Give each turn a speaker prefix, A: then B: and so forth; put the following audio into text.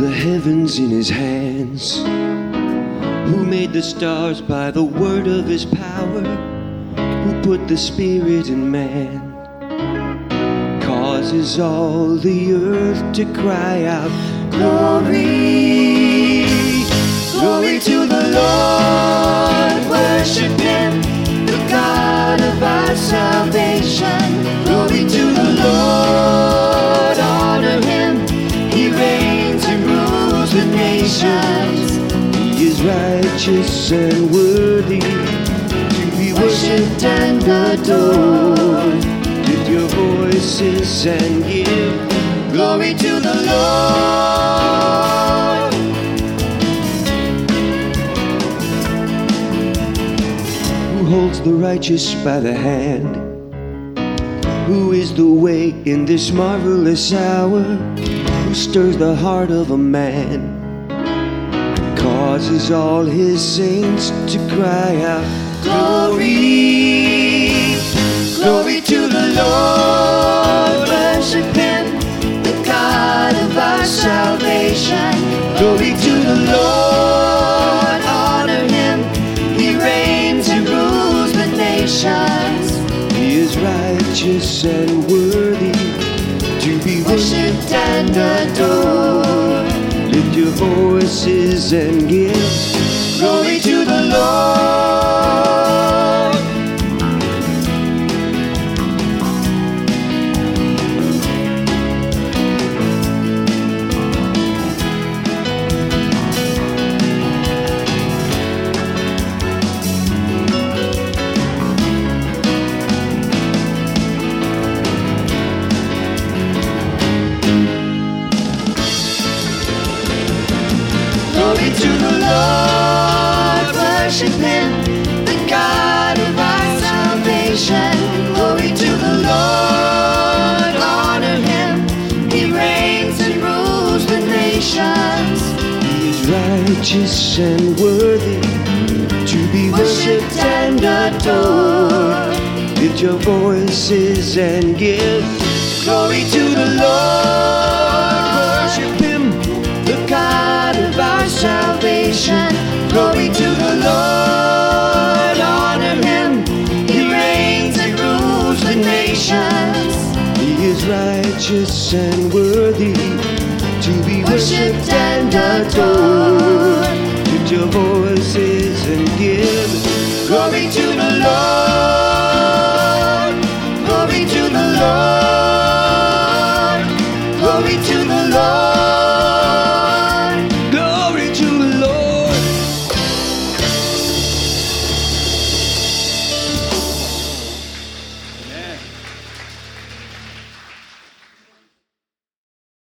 A: the heavens in his hands, who made the stars by the word of his power, who put the spirit in man, causes all the earth to cry out, glory, glory to the Lord. Worship him, the God of our salvation. Glory to the Lord, honor him. He reigns and rules the nations. He is righteous and worthy to be worshipped and adored. Lift your voices and give glory to the Lord. Who holds the righteous by the hand? Who is the way in this marvelous hour? Who stirs the heart of a man, causes all his saints to cry out, glory, glory to the Lord. Worship him, the God of our salvation. Glory to the Lord, honor him. He reigns and rules the nations. He is righteous and worthy to be worshipped and adored. Lift your voices and give glory to the Lord. Glory to the Lord, worship him, the God of our salvation. Glory to the Lord, honor him. He reigns and rules the nations. He is righteous and worthy to be worshipped and adored. Lift your voices and give glory to the Lord. Worship him, the God of our salvation. Glory to the Lord, honor him. He reigns and rules the nations. He is righteous and worthy to be worshipped and adored. Lift your voice